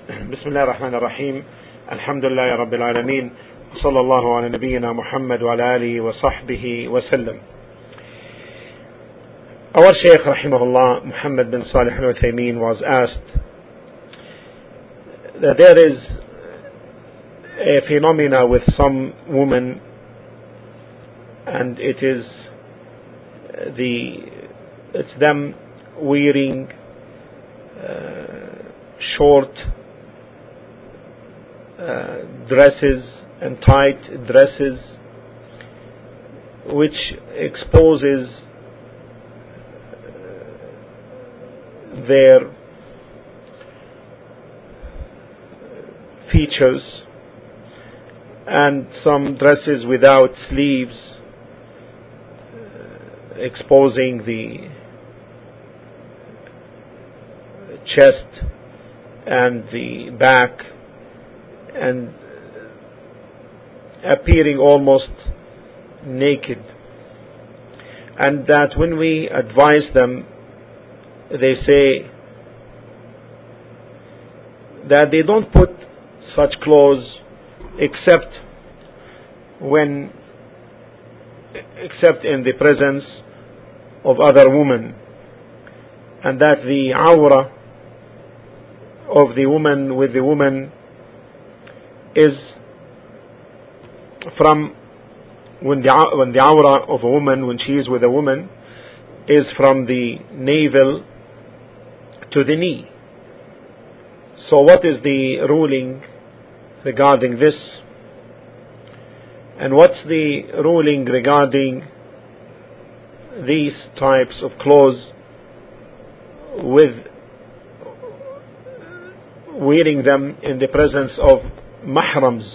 بسم الله الرحمن الرحيم. الحمد لله رب العالمين، صلى الله على نبينا محمد وعلى آله وصحبه وسلم. Our Shaykh rahimahullah, Muhammad bin Salih al-Uthaymeen, was asked that there is a phenomena with some women, and it's them wearing short dresses and tight dresses, which exposes their features, and some dresses without sleeves, exposing the chest and the back, and appearing almost naked. And that when we advise them, they say that they don't put such clothes except in the presence of other women, and that the awra of the woman with the woman is from when the awra of a woman, when she is with a woman, is from the navel to the knee. So what is the ruling regarding this? And what's the ruling regarding these types of clothes with wearing them in the presence of mahrams?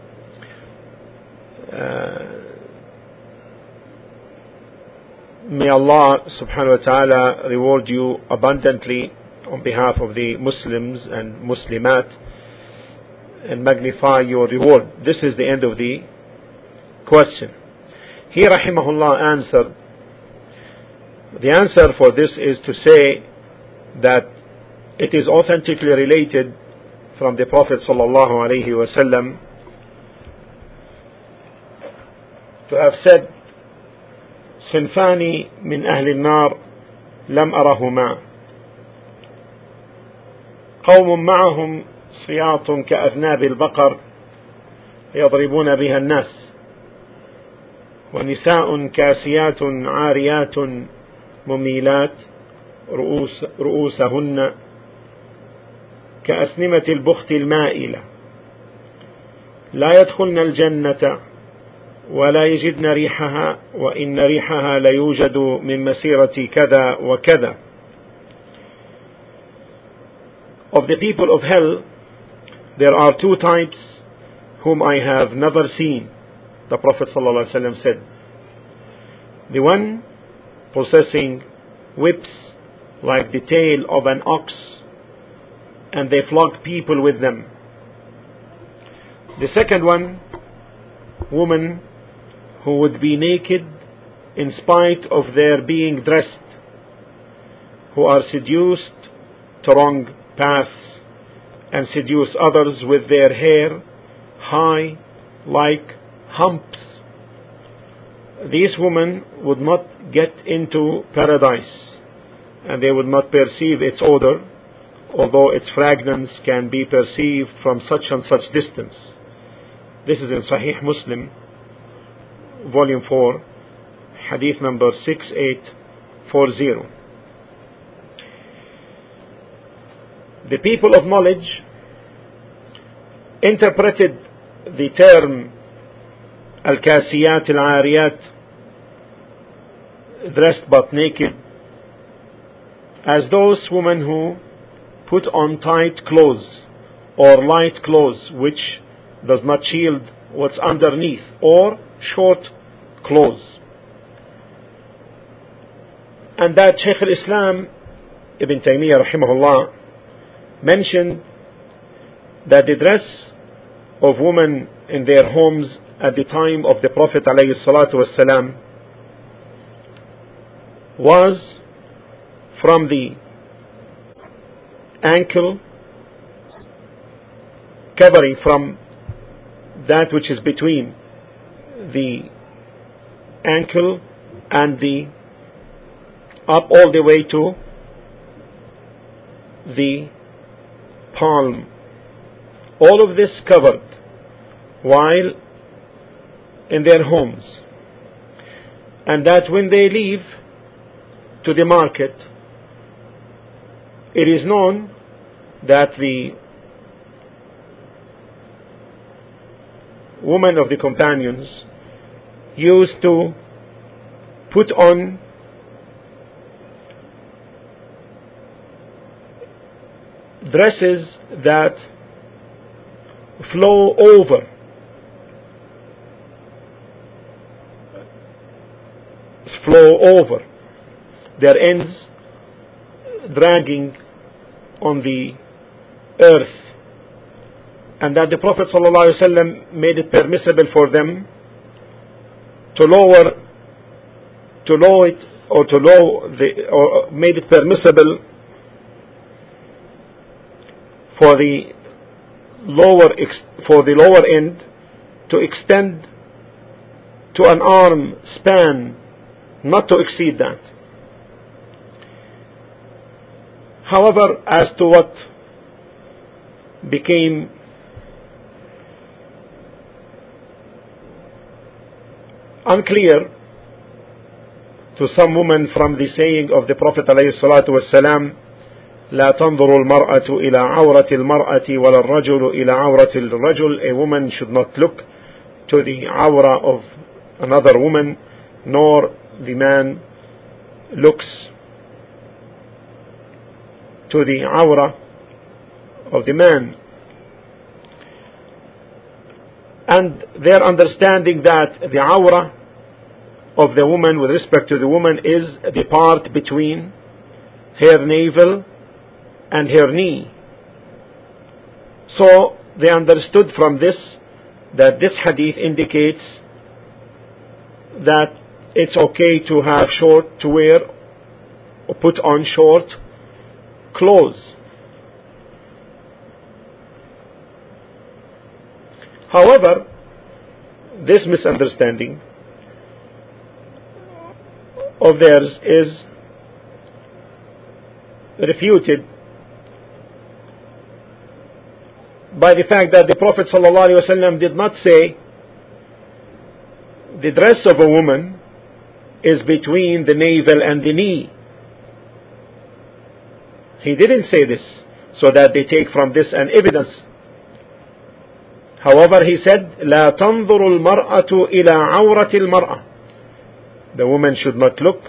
May Allah subhanahu wa ta'ala reward you abundantly on behalf of the Muslims and Muslimat, and magnify your reward. This is the end of the question. He rahimahullah answered. The answer for this is to say that it is authentically related from the Prophet sallallahu alaihi wasallam to have said, صنفان من أهل النار لم أرهما قوم معهم صياط كأذناب البقر يضربون بها الناس ونساء كاسيات عاريات مميلات رؤوسهن كأسنمة البخت المائلة لا يدخلن الجنة ولا يجدن ريحها وإن ريحها ليوجد من مسيرة كذا وكذا. Of the people of hell, there are two types whom I have never seen, the Prophet ﷺ said. The one possessing whips like the tail of an ox, and they flog people with them. The second one, women who would be naked in spite of their being dressed, who are seduced to wrong paths and seduce others with their hair high like humps. These women would not get into paradise, and they would not perceive its odor, although its fragrance can be perceived from such and such distance. This is in Sahih Muslim, Volume 4, Hadith number 6840. The people of knowledge interpreted the term Al-Kasiyat Al-Ariyat, dressed but naked, as those women who put on tight clothes or light clothes which does not shield what's underneath, or short clothes. And that Shaykh al-Islam Ibn Taymiyyah rahimahullah mentioned that the dress of women in their homes at the time of the Prophet alayhi salatu wasalam was from the ankle covering from that which is between the ankle and the up all the way to the palm. All of this covered while in their homes, and that when they leave to the market, it is known that the women of the companions used to put on dresses that flow over their ends, dragging on the earth, and that the Prophet ﷺ made it permissible for them made it permissible for the lower end to extend to an arm span, not to exceed that. However, as to what became unclear to some women from the saying of the Prophet ﷺ, لا تنظر المرأة إلى عورة المرأة ولا الرجل إلى عورة الرجل. A woman should not look to the awra of another woman, nor the man looks to the awra of the man. And their understanding that the awra of the woman with respect to the woman is the part between her navel and her knee. So they understood from this that this hadith indicates that it's okay to have to wear or put on short clothes. However, this misunderstanding of theirs is refuted by the fact that the Prophet ﷺ did not say the dress of a woman is between the navel and the knee. He didn't say this so that they take from this an evidence. However, he said, لا تنظر المرأة إلى عورة المرأة. The woman should not look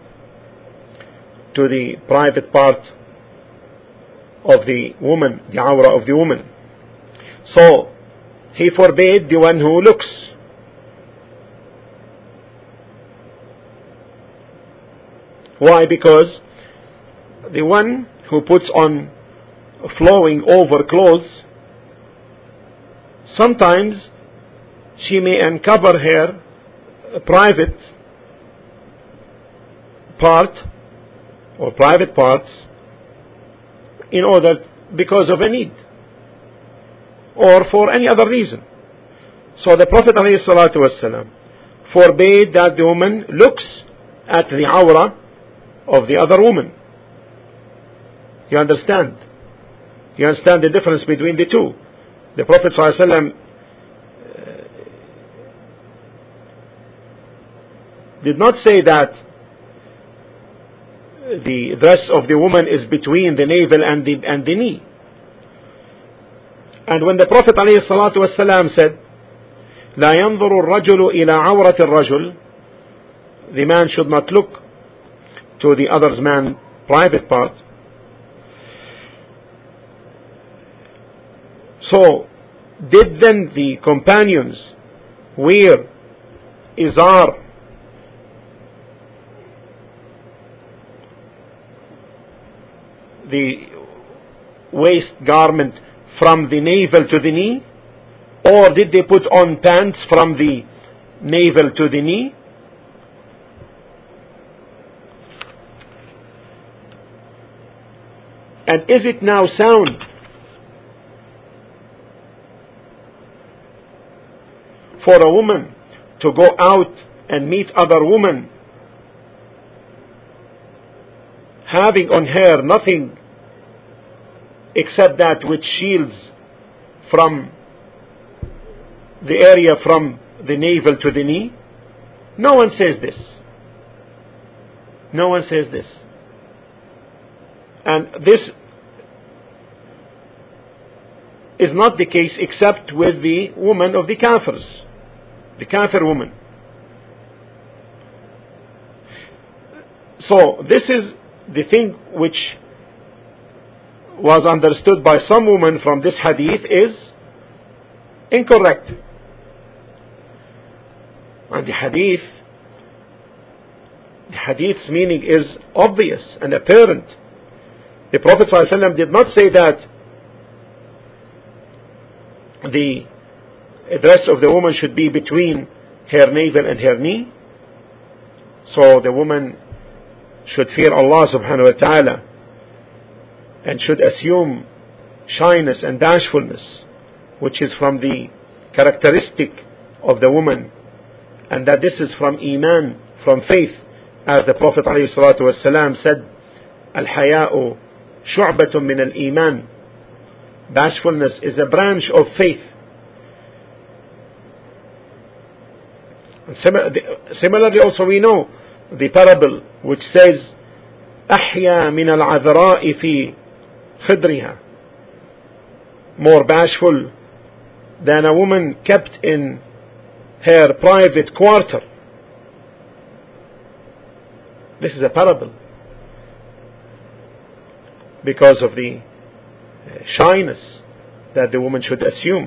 to the private part of the woman, the awra of the woman. So, he forbade the one who looks. Why? Because the one who puts on flowing over clothes, sometimes she may uncover her private part or private parts because of a need or for any other reason. So the Prophet ﷺ forbade that the woman looks at the awra of the other woman. You understand? You understand the difference between the two? The Prophet ﷺ did not say that the dress of the woman is between the navel and the knee. And when the Prophet ﷺ said, لا ينظر الرجل إلى عورة الرجل, the man should not look to the other man's private part. So, did then the companions wear izar, the waist garment, from the navel to the knee, or did they put on pants from the navel to the knee? And is it now sound for a woman to go out and meet other women, having on her nothing except that which shields from the area from the navel to the knee? No one says this. No one says this. And this is not the case except with the woman of the Kafirs, the Kafir woman. So this is the thing which was understood by some women from this hadith is incorrect. And the hadith's meaning is obvious and apparent. The Prophet ﷺ did not say that the dress of the woman should be between her navel and her knee. So the woman should fear Allah subhanahu wa ta'ala and should assume shyness and bashfulness, which is from the characteristic of the woman, and that this is from Iman, from faith, as the Prophet ﷺ said, Al-Haya'u shu'batun min al-Iman. Bashfulness is a branch of faith. And similarly also we know the parable which says أحيا من العذراء في خدرها, more bashful than a woman kept in her private quarter. This is a parable because of the shyness that the woman should assume.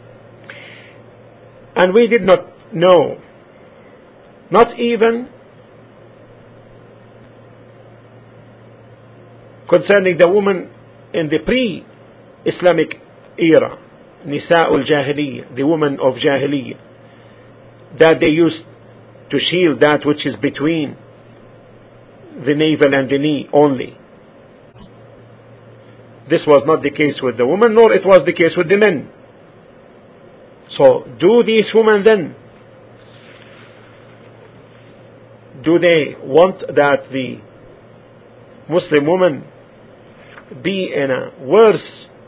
And we did not know, not even concerning the woman in the pre-Islamic era, Nisa'ul Jahiliyyah, the woman of Jahiliyyah, that they used to shield that which is between the navel and the knee only. This was not the case with the woman, nor it was the case with the men. So, do these women then, do they want that the Muslim woman be in a worse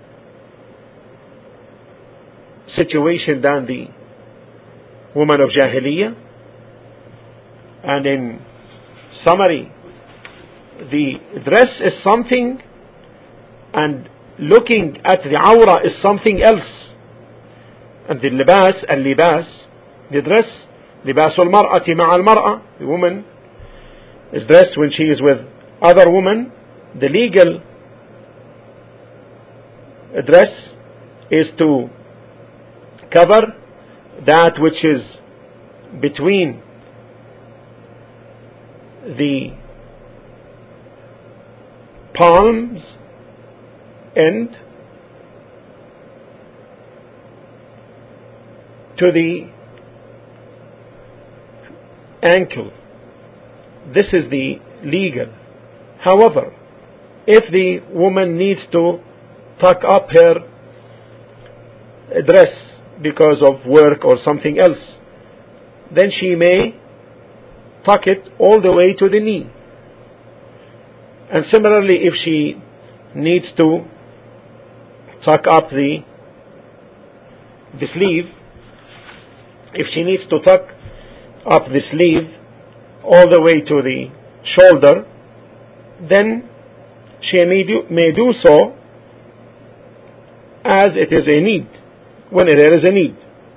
situation than the woman of Jahiliyyah? And in summary, the dress is something and looking at the awra is something else. And the libas, al-libas, the dress, libasul mar'ati ma'al mar'a, the woman is dressed when she is with other women. The legal dress is to cover that which is between the palms and to the ankle. This is the legal. However, if the woman needs to tuck up her dress because of work or something else, then she may tuck it all the way to the knee. And similarly, if she needs to tuck up the sleeve, if she needs to tuck up the sleeve all the way to the shoulder, then she may do so as it is a need, when there is a need.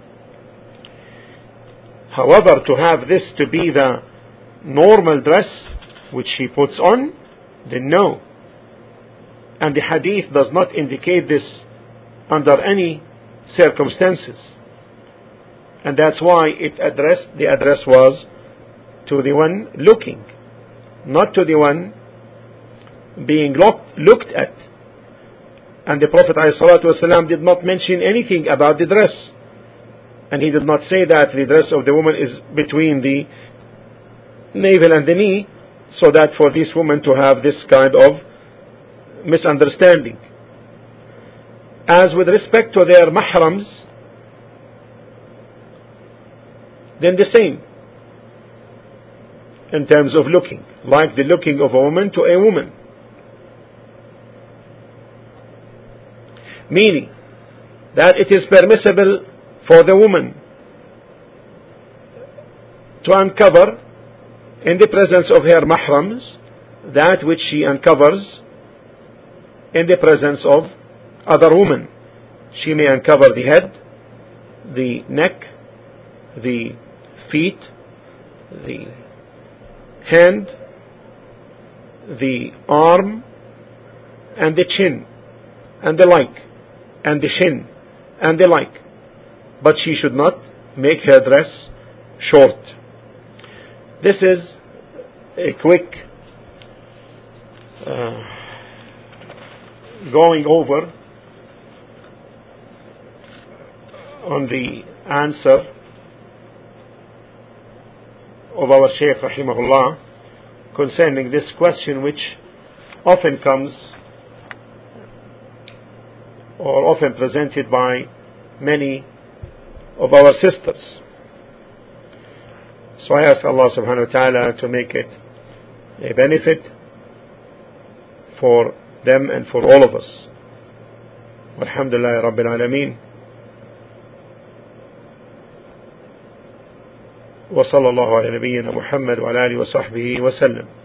However, to have this to be the normal dress which she puts on, then no. And the hadith does not indicate this under any circumstances. And that's why the address was to the one looking, not to the one being looked at. And the Prophet ﷺ did not mention anything about the dress. And he did not say that the dress of the woman is between the navel and the knee, so that for this woman to have this kind of misunderstanding. As with respect to their mahrams, then the same in terms of looking, like the looking of a woman to a woman. Meaning that it is permissible for the woman to uncover in the presence of her mahrams that which she uncovers in the presence of other women. She may uncover the head, the neck, the feet, the hand, the arm, and the chin, and the like, and the shin, and the like. But she should not make her dress short. This is a quick going over on the answer of our Shaykh rahimahullah concerning this question, which often comes or often presented by many of our sisters. So I ask Allah subhanahu wa ta'ala to make it a benefit for them and for all of us. Walhamdulillahi Rabbil Alameen. وصلى الله على نبينا محمد وعلى آله وصحبه وسلم.